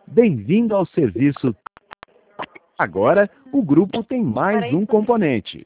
Bem-vindo ao serviço. Agora, o grupo tem mais um componente.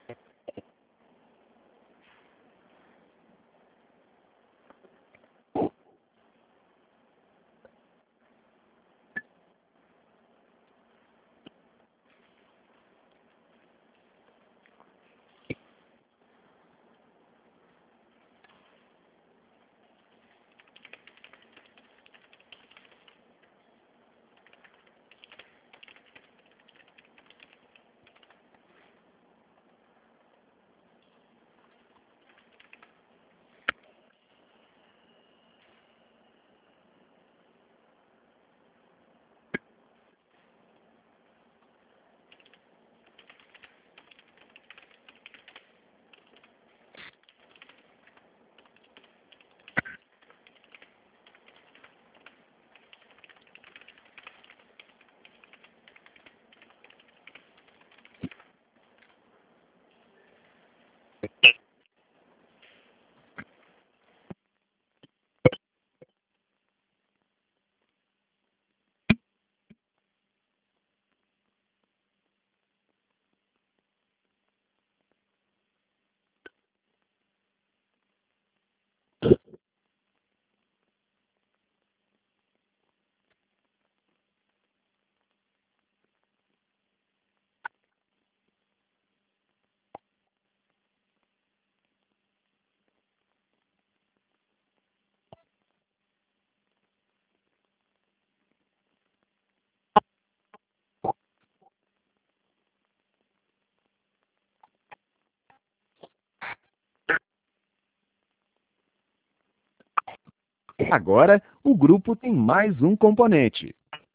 Agora, o grupo tem mais um componente.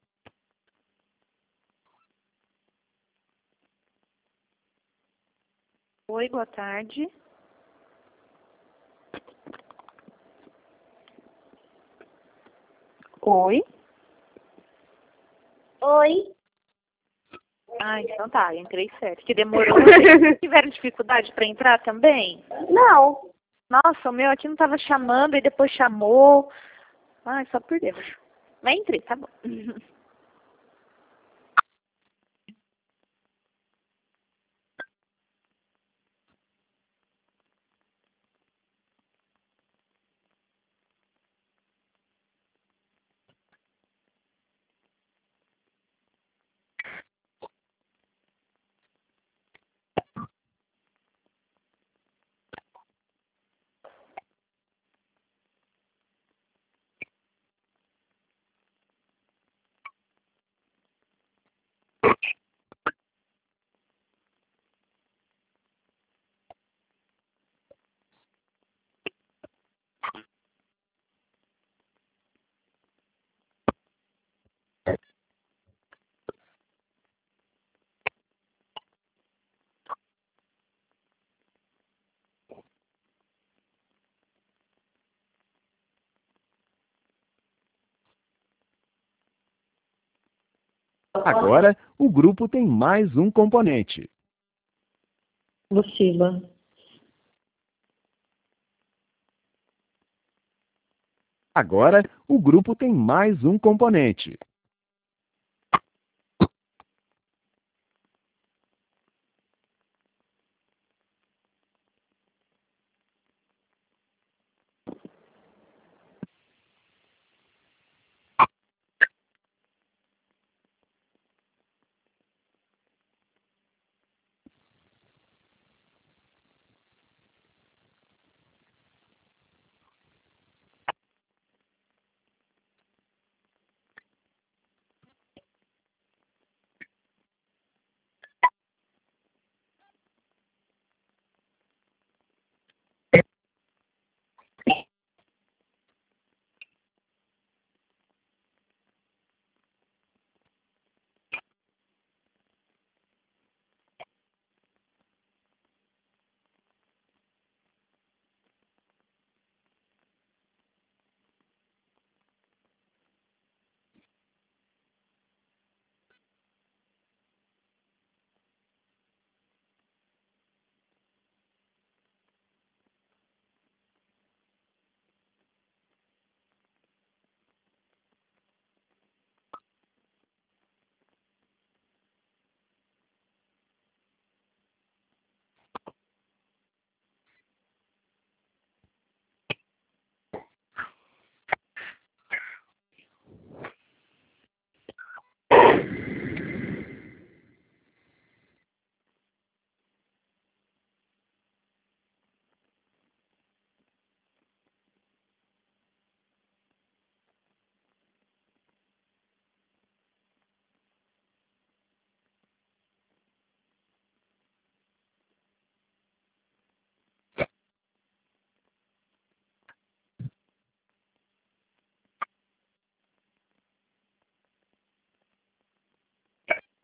Oi, boa tarde. Oi. Oi. Ah, então tá, entrei certo. Que demorou. Vocês tiveram dificuldade para entrar também? Não. Nossa, o meu aqui não tava chamando e depois chamou. Ai, só por Deus. Mas entrei, tá bom. Agora, o grupo tem mais um componente. Lucila. Agora, o grupo tem mais um componente.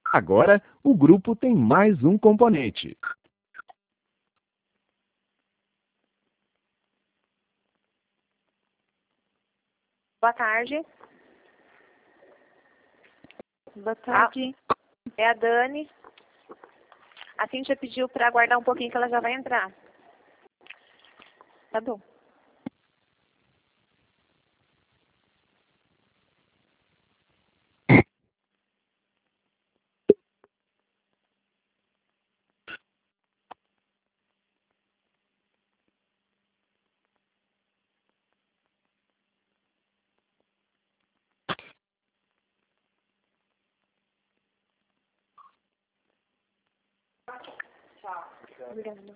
Agora, o grupo tem mais um componente. Boa tarde. Boa tarde. É a Dani. A Cíntia pediu para aguardar um pouquinho que ela já vai entrar. Tá bom. Obrigada.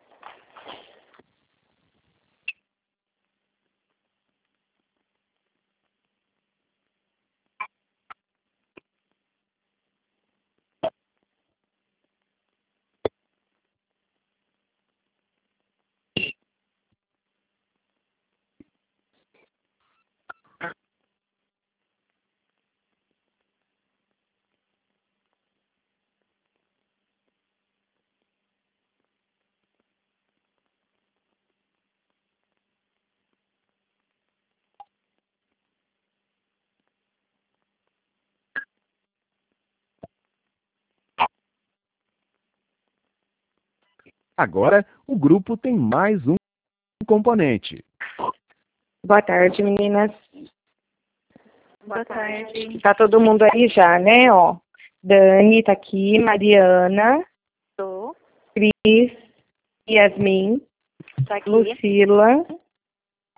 Agora, o grupo tem mais um componente. Boa tarde, meninas. Boa tarde. Tá todo mundo aí já, né? Ó, Dani tá aqui, Mariana, Estou. Cris, Yasmin, Tá aqui. Lucila,